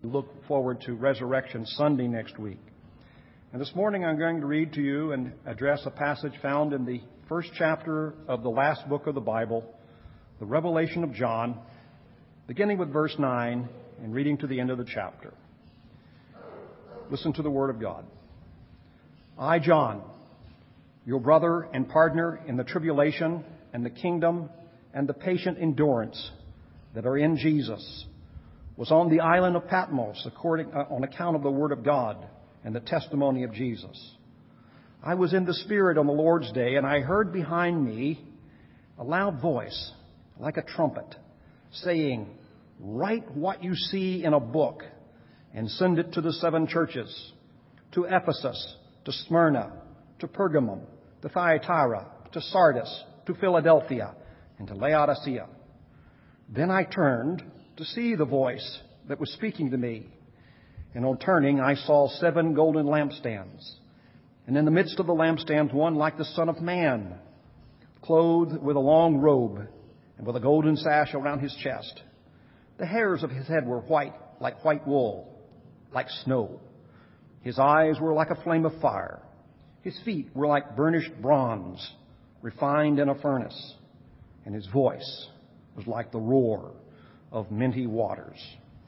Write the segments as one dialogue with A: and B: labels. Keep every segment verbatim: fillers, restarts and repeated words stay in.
A: look forward to Resurrection Sunday next week. And this morning I'm going to read to you and address a passage found in the first chapter of the last book of the Bible, the Revelation of John, beginning with verse nine and reading to the end of the chapter. Listen to the Word of God. I, John, your brother and partner in the tribulation and the kingdom and the patient endurance that are in Jesus, was on the island of Patmos according, uh, on account of the Word of God and the testimony of Jesus. I was in the Spirit on the Lord's day, and I heard behind me a loud voice, like a trumpet, saying, "Write what you see in a book and send it to the seven churches, to Ephesus, to Smyrna, to Pergamum, to Thyatira, to Sardis, to Philadelphia, and to Laodicea." Then I turned to see the voice that was speaking to me. And on turning, I saw seven golden lampstands. And in the midst of the lampstands, one like the Son of Man, clothed with a long robe and with a golden sash around his chest. The hairs of his head were white, like white wool, like snow. His eyes were like a flame of fire. His feet were like burnished bronze, refined in a furnace. And his voice was like the roar of many waters.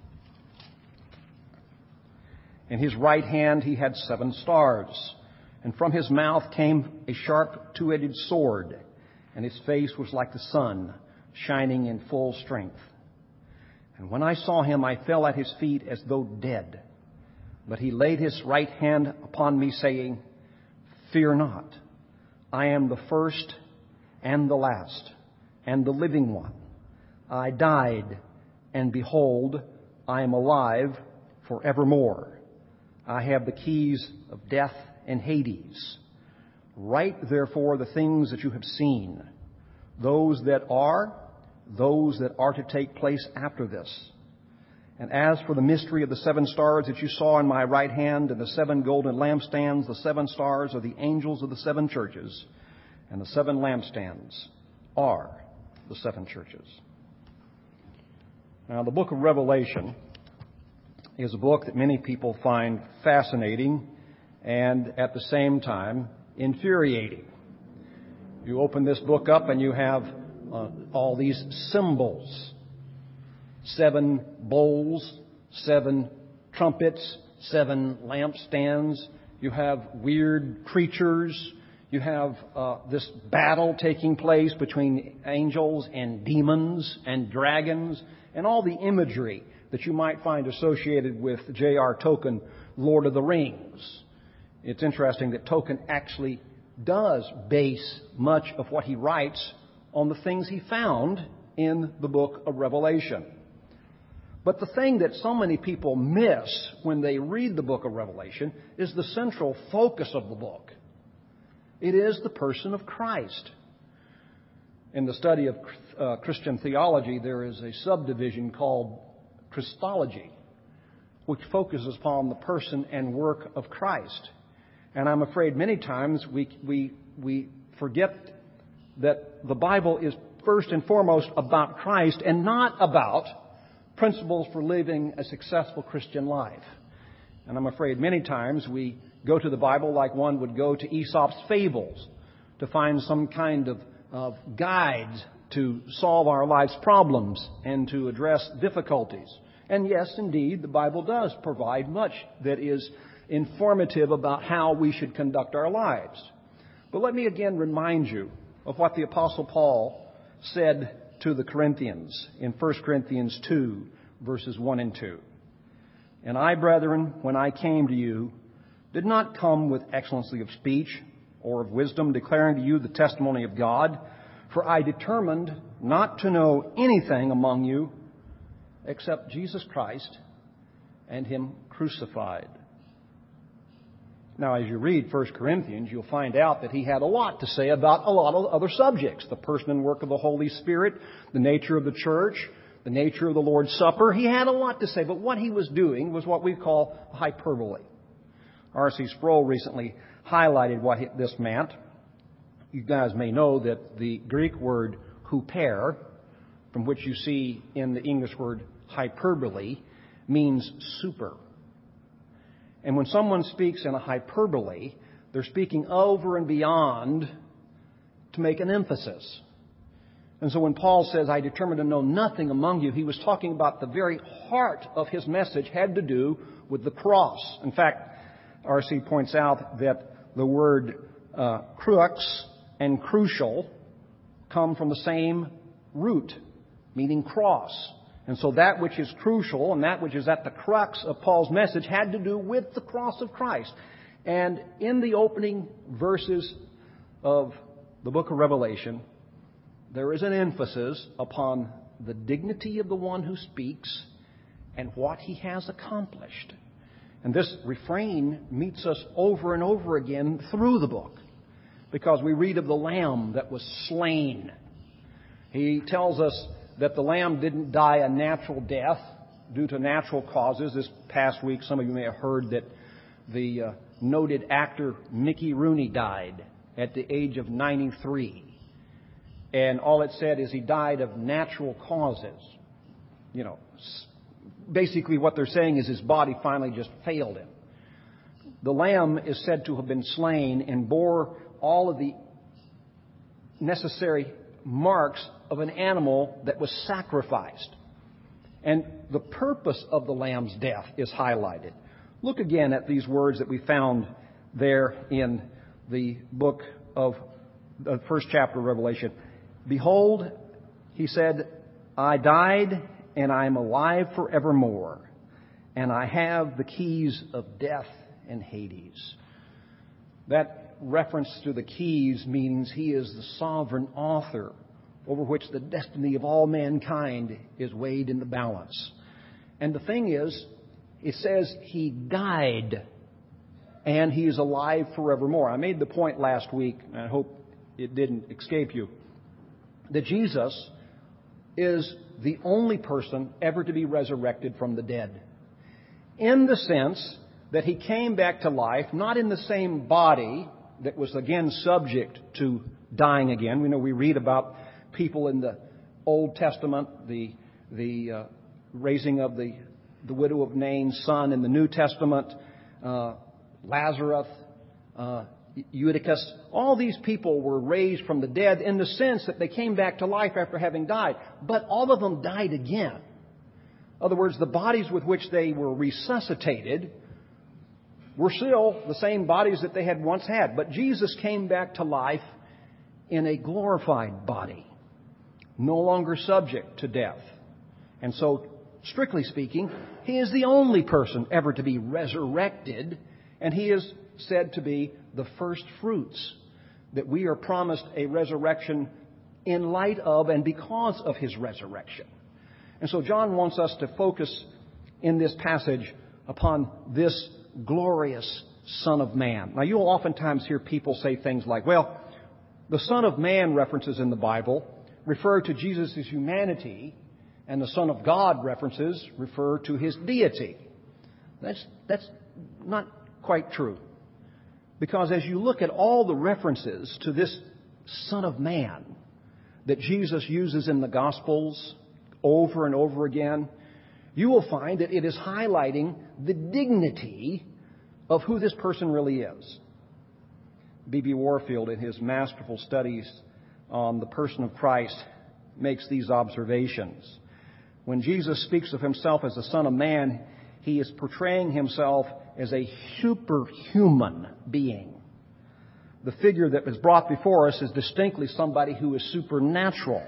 A: In his right hand he had seven stars, and from his mouth came a sharp two-edged sword, and his face was like the sun, shining in full strength. And when I saw him, I fell at his feet as though dead. But he laid his right hand upon me, saying, "Fear not. I am the first and the last, and the living one. I died, and behold, I am alive forevermore. I have the keys of death and Hades. Write therefore the things that you have seen, those that are, those that are to take place after this. And as for the mystery of the seven stars that you saw in my right hand and the seven golden lampstands, the seven stars are the angels of the seven churches, and the seven lampstands are the seven churches." Now, the book of Revelation is a book that many people find fascinating and at the same time infuriating. You open this book up and you have uh, all these symbols. Seven bowls, seven trumpets, seven lampstands. You have weird creatures. You have uh, this battle taking place between angels and demons and dragons and all the imagery that you might find associated with J R. Tolkien, Lord of the Rings. It's interesting that Tolkien actually does base much of what he writes on the things he found in the book of Revelation. But the thing that so many people miss when they read the book of Revelation is the central focus of the book. It is the person of Christ. In the study of uh, Christian theology, there is a subdivision called Christology, which focuses upon the person and work of Christ. And I'm afraid many times we we we forget that the Bible is first and foremost about Christ and not about principles for living a successful Christian life. And I'm afraid many times we go to the Bible like one would go to Aesop's fables to find some kind of, of guide to solve our life's problems and to address difficulties. And yes, indeed, the Bible does provide much that is informative about how we should conduct our lives. But let me again remind you of what the Apostle Paul said to the Corinthians in First Corinthians two, verses one and two. "And I, brethren, when I came to you, did not come with excellency of speech or of wisdom, declaring to you the testimony of God. For I determined not to know anything among you except Jesus Christ and Him crucified." Now, as you read First Corinthians, you'll find out that he had a lot to say about a lot of other subjects. The person and work of the Holy Spirit, the nature of the church, the nature of the Lord's Supper. He had a lot to say, but what he was doing was what we call hyperbole. R C Sproul recently highlighted what this meant. You guys may know that the Greek word huper, from which you see in the English word hyperbole, means super. And when someone speaks in a hyperbole, they're speaking over and beyond to make an emphasis. And so when Paul says, I determined to know nothing among you, he was talking about the very heart of his message had to do with the cross. In fact, R C points out that the word uh, crux and crucial come from the same root, meaning cross. And so that which is crucial and that which is at the crux of Paul's message had to do with the cross of Christ. And in the opening verses of the book of Revelation, there is an emphasis upon the dignity of the one who speaks and what he has accomplished. And this refrain meets us over and over again through the book, because we read of the Lamb that was slain. He tells us that the Lamb didn't die a natural death due to natural causes. This past week, some of you may have heard that the uh, noted actor Mickey Rooney died at the age of ninety-three. And all it said is he died of natural causes. You know, basically what they're saying is his body finally just failed him. The Lamb is said to have been slain and bore all of the necessary marks of an animal that was sacrificed. And the purpose of the Lamb's death is highlighted. Look again at these words that we found there in the book of the first chapter of Revelation. Behold, he said, I died and I am alive forevermore, and I have the keys of death and Hades. That reference to the keys means he is the sovereign author over which the destiny of all mankind is weighed in the balance. And the thing is, it says he died and he is alive forevermore. I made the point last week, and I hope it didn't escape you, that Jesus is the only person ever to be resurrected from the dead. In the sense that he came back to life, not in the same body that was again subject to dying again. We know we read about people in the Old Testament, the the uh, raising of the, the widow of Nain's son in the New Testament, uh, Lazarus, uh, Eutychus. All these people were raised from the dead in the sense that they came back to life after having died. But all of them died again. In other words, the bodies with which they were resuscitated were still the same bodies that they had once had. But Jesus came back to life in a glorified body, no longer subject to death. And so, strictly speaking, he is the only person ever to be resurrected, and he is said to be the first fruits, that we are promised a resurrection in light of and because of his resurrection. And so John wants us to focus in this passage upon this glorious Son of Man. Now, you'll oftentimes hear people say things like, well, the Son of Man references in the Bible refer to Jesus' humanity, and the Son of God references refer to his deity. That's, that's not quite true. Because as you look at all the references to this Son of Man that Jesus uses in the Gospels over and over again, you will find that it is highlighting the dignity of who this person really is. B B Warfield, in his masterful studies on the person of Christ, makes these observations. When Jesus speaks of himself as the Son of Man, he is portraying himself as a superhuman being. The figure that is brought before us is distinctly somebody who is supernatural.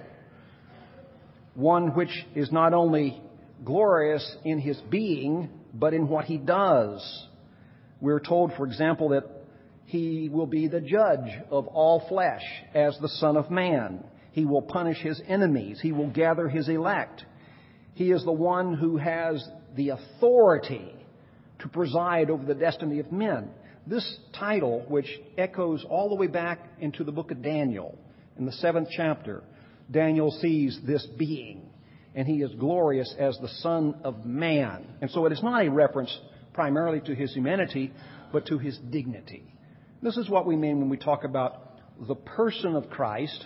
A: One which is not only glorious in his being, but in what he does. We're told, for example, that he will be the judge of all flesh as the Son of Man. He will punish his enemies. He will gather his elect. He is the one who has the authority to preside over the destiny of men. This title, which echoes all the way back into the book of Daniel, in the seventh chapter, Daniel sees this being, and he is glorious as the Son of Man. And so it is not a reference primarily to his humanity, but to his dignity. This is what we mean when we talk about the person of Christ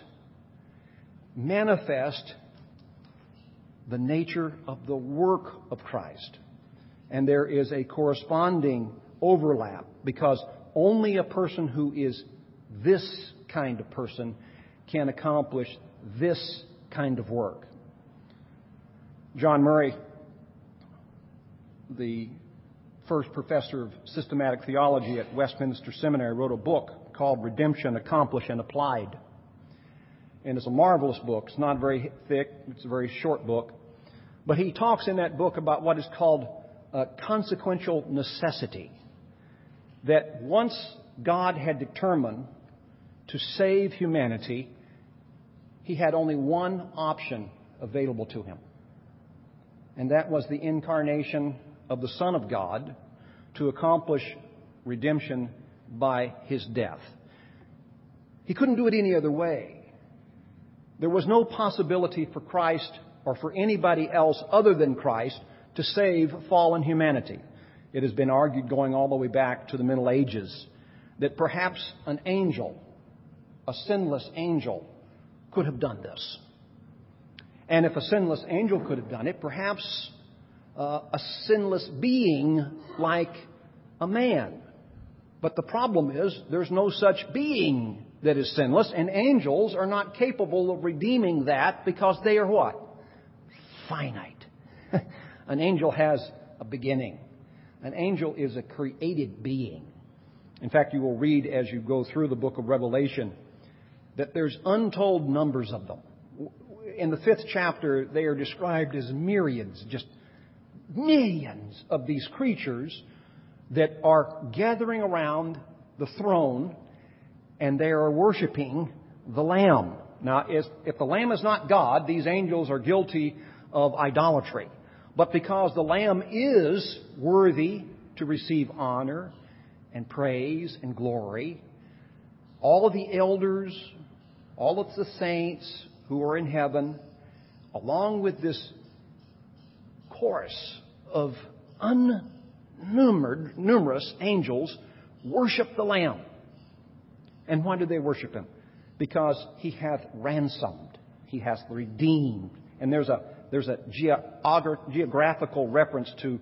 A: manifest the nature of the work of Christ. And there is a corresponding overlap, because only a person who is this kind of person can accomplish this kind of work. John Murray, the first professor of systematic theology at Westminster Seminary, wrote a book called Redemption, Accomplished and Applied. And it's a marvelous book. It's not very thick. It's a very short book. But he talks in that book about what is called uh, consequential necessity. That once God had determined to save humanity, He had only one option available to Him. And that was the incarnation of the Son of God to accomplish redemption by His death. He couldn't do it any other way. There was no possibility for Christ or for anybody else other than Christ to save fallen humanity. It has been argued going all the way back to the Middle Ages that perhaps an angel, a sinless angel, could have done this. And if a sinless angel could have done it, perhaps uh, a sinless being like a man. But the problem is there's no such being that is sinless, and angels are not capable of redeeming that because they are what? Finite. An angel has a beginning. An angel is a created being. In fact, you will read as you go through the book of Revelation that there's untold numbers of them. In the fifth chapter, they are described as myriads, just millions of these creatures that are gathering around the throne, and they are worshiping the Lamb. Now, if the Lamb is not God, these angels are guilty of idolatry. But because the Lamb is worthy to receive honor and praise and glory, all of the elders, all of the saints who are in heaven, along with this chorus of unnumbered, numerous angels, worship the Lamb. And why do they worship Him? Because He hath ransomed. He hath redeemed. And there's a there's a geogra- geographical reference to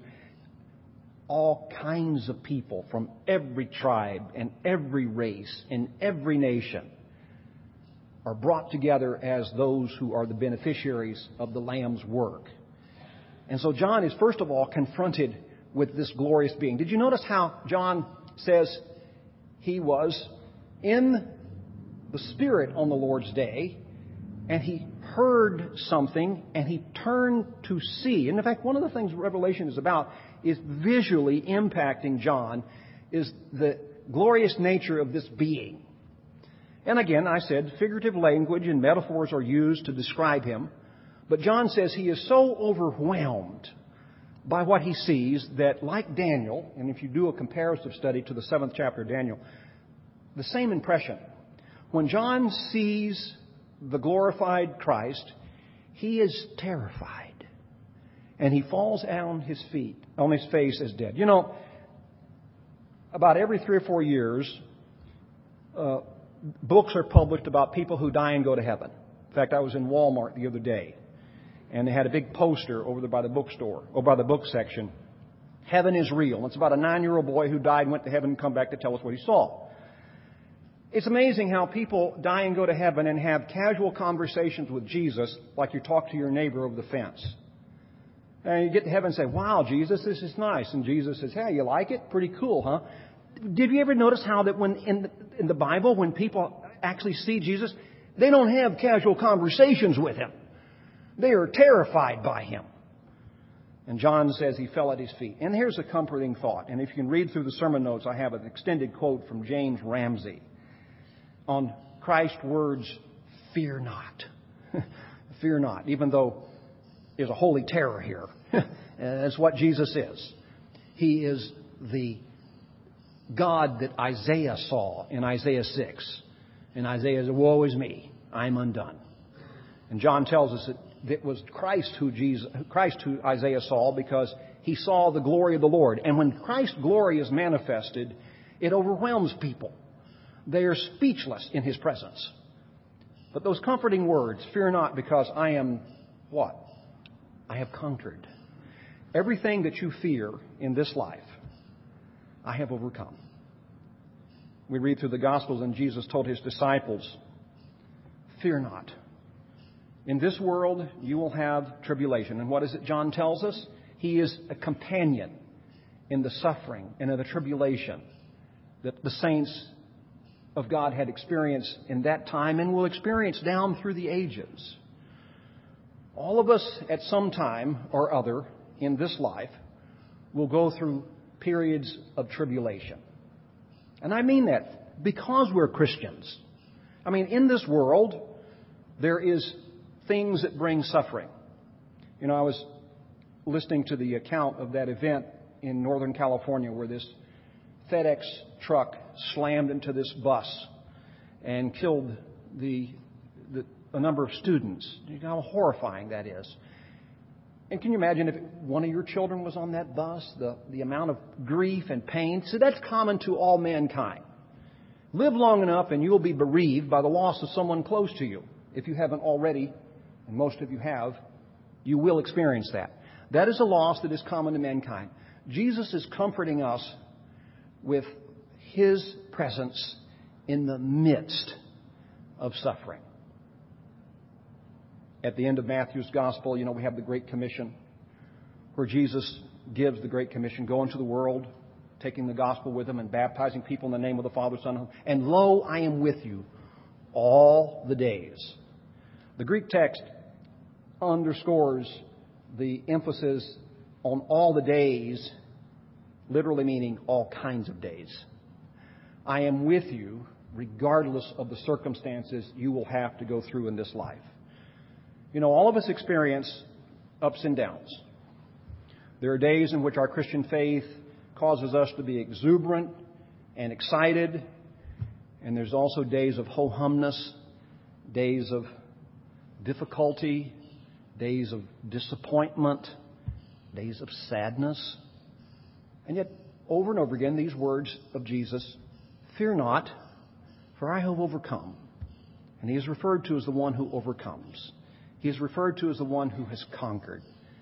A: all kinds of people from every tribe and every race and every nation are brought together as those who are the beneficiaries of the Lamb's work. And so John is first of all confronted with this glorious being. Did you notice how John says he was in the Spirit on the Lord's day, and he heard something, and he turned to see. And in fact, one of the things Revelation is about is visually impacting John, is the glorious nature of this being. And again, I said, figurative language and metaphors are used to describe him. But John says he is so overwhelmed by what he sees that, like Daniel, and if you do a comparative study to the seventh chapter of Daniel, the same impression. When John sees the glorified Christ, he is terrified. And he falls on his feet, on his face as dead. You know, about every three or four years, uh, books are published about people who die and go to heaven. In fact, I was in Walmart the other day, and they had a big poster over there by the bookstore, or by the book section. Heaven is real. And it's about a nine-year-old boy who died and went to heaven and come back to tell us what he saw. It's amazing how people die and go to heaven and have casual conversations with Jesus like you talk to your neighbor over the fence. And you get to heaven and say, wow, Jesus, this is nice. And Jesus says, hey, you like it? Pretty cool, huh? Did you ever notice how that when in the, in the Bible, when people actually see Jesus, they don't have casual conversations with Him. They are terrified by Him. And John says he fell at His feet. And here's a comforting thought. And if you can read through the sermon notes, I have an extended quote from James Ramsey on Christ's words, fear not. Fear not, even though there's a holy terror here. That's what Jesus is. He is the God that Isaiah saw in Isaiah six. And Isaiah said, woe is me, I'm undone. And John tells us that it was Christ who Jesus, Christ who Isaiah saw, because he saw the glory of the Lord. And when Christ's glory is manifested, it overwhelms people. They are speechless in His presence. But those comforting words, fear not, because I am what? I have conquered. everything that you fear in this life, I have overcome. We read through the Gospels, and Jesus told His disciples, fear not. In this world, you will have tribulation. And what is it John tells us? He is a companion in the suffering and in the tribulation that the saints of God had experienced in that time and will experience down through the ages. All of us at some time or other in this life will go through periods of tribulation. And I mean that because we're Christians. I mean, in this world, there is things that bring suffering. You know, I was listening to the account of that event in Northern California where this FedEx truck slammed into this bus and killed the, the a number of students. You know how horrifying that is. And can you imagine if one of your children was on that bus, the, the amount of grief and pain? So that's common to all mankind. Live long enough and you will be bereaved by the loss of someone close to you. If you haven't already, and most of you have, you will experience that. That is a loss that is common to mankind. Jesus is comforting us with His presence in the midst of suffering. At the end of Matthew's Gospel, you know, we have the Great Commission, where Jesus gives the Great Commission, go into the world, taking the Gospel with Him and baptizing people in the name of the Father, Son, and lo, I am with you all the days. The Greek text underscores the emphasis on all the days, literally meaning all kinds of days. I am with you regardless of the circumstances you will have to go through in this life. You know, all of us experience ups and downs. There are days in which our Christian faith causes us to be exuberant and excited. And there's also days of ho-humness, days of difficulty, days of disappointment, days of sadness. And yet, over and over again, these words of Jesus, fear not, for I have overcome. And He is referred to as the one who overcomes. He is referred to as the one who has conquered.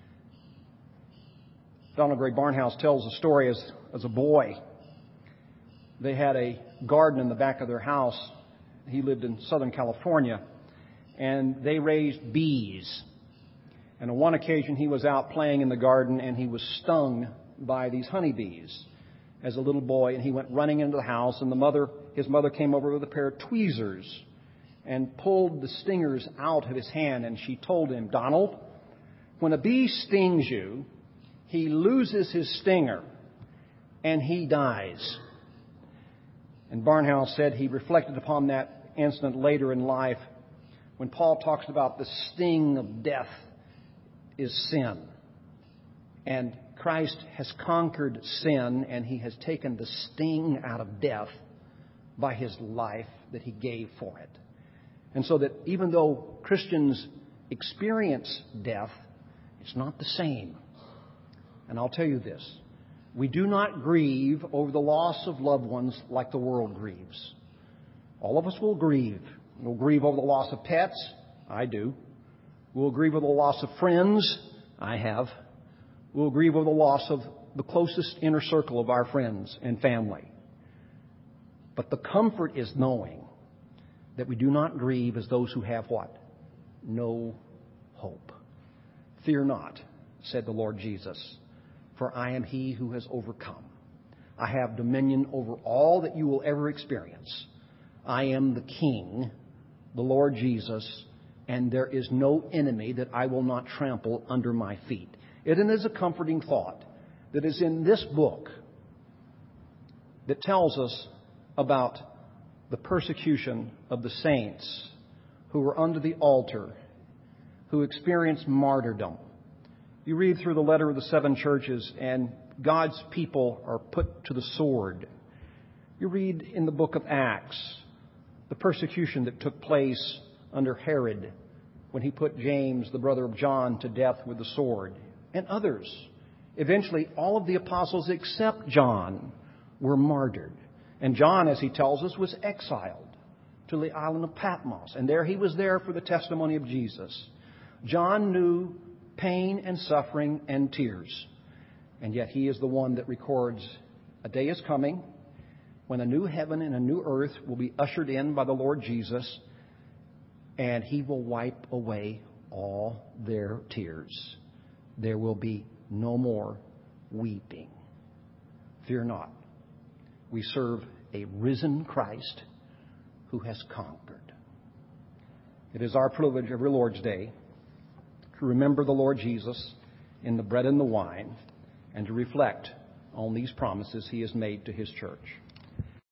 A: Donald Grey Barnhouse tells a story as, as a boy. They had a garden in the back of their house. He lived in Southern California. And they raised bees. And on one occasion he was out playing in the garden and he was stung by these honeybees as a little boy. And he went running into the house, and the mother, his mother came over with a pair of tweezers and pulled the stingers out of his hand. And she told him, Donald, when a bee stings you, he loses his stinger and he dies. And Barnhouse said he reflected upon that incident later in life when Paul talks about the sting of death is sin. And Christ has conquered sin, and He has taken the sting out of death by His life that He gave for it. And so that even though Christians experience death, it's not the same. And I'll tell you this, we do not grieve over the loss of loved ones like the world grieves. All of us will grieve. We'll grieve over the loss of pets. I do. We'll grieve over the loss of friends. I have. We'll grieve over the loss of the closest inner circle of our friends and family. But the comfort is knowing that we do not grieve as those who have what? No hope. Fear not, said the Lord Jesus, for I am He who has overcome. I have dominion over all that you will ever experience. I am the King, the Lord Jesus, and there is no enemy that I will not trample under my feet. It is a comforting thought that is in this book that tells us about the persecution of the saints who were under the altar, who experienced martyrdom. You read through the letter of the seven churches, and God's people are put to the sword. You read in the book of Acts the persecution that took place under Herod when he put James, the brother of John, to death with the sword, and others. Eventually, all of the apostles except John were martyred. And John, as he tells us, was exiled to the island of Patmos. And there he was there for the testimony of Jesus. John knew pain and suffering and tears. And yet he is the one that records a day is coming when a new heaven and a new earth will be ushered in by the Lord Jesus, and he will wipe away all their tears. There will be no more weeping. Fear not. We serve a risen Christ who has conquered. It is our privilege every Lord's Day to remember the Lord Jesus in the bread and the wine and to reflect on these promises he has made to his church.